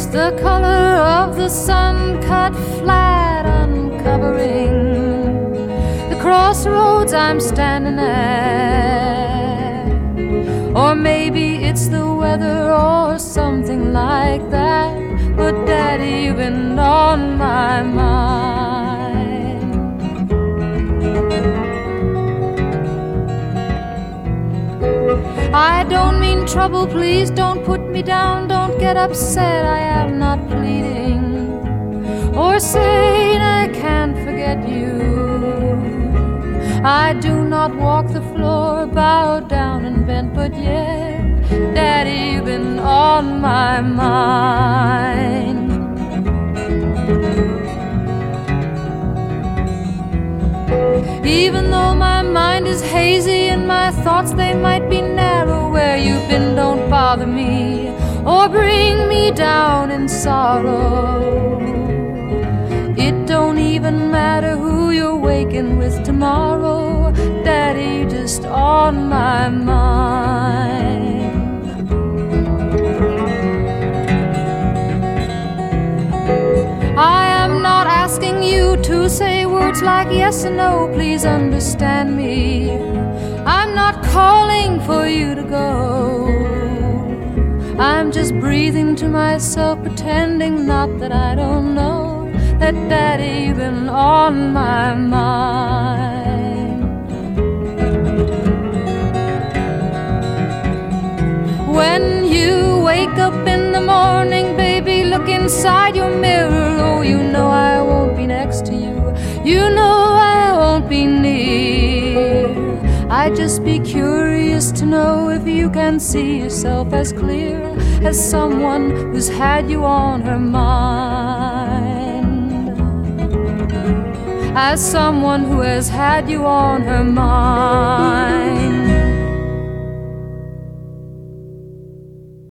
the color of the sun cut flat, uncovering the crossroads I'm standing at. Or maybe it's the weather or something like that, but Daddy, you've been on my mind. I don't mean trouble, please don't put me down, don't get upset, I am not pleading or saying I can't forget you. I do not walk the floor, bowed down and bent, but yet, Daddy, you've been on my mind. Even though my mind is hazy and my thoughts, they might be narrow, where you've been don't bother me or bring me down in sorrow. It don't even matter who you're waking with tomorrow, Daddy, you're just on my mind. I am not asking you to say words like yes and no, please understand me. I'm not calling for you to go. I'm just breathing to myself, pretending not that I don't know that Daddy, you've been on my mind. When you wake up in the morning, baby, look inside your mirror. Oh, you know I won't be next to you, you know I won't be near. I'd just be curious to know if you can see yourself as clear as someone who's had you on her mind, as someone who has had you on her mind.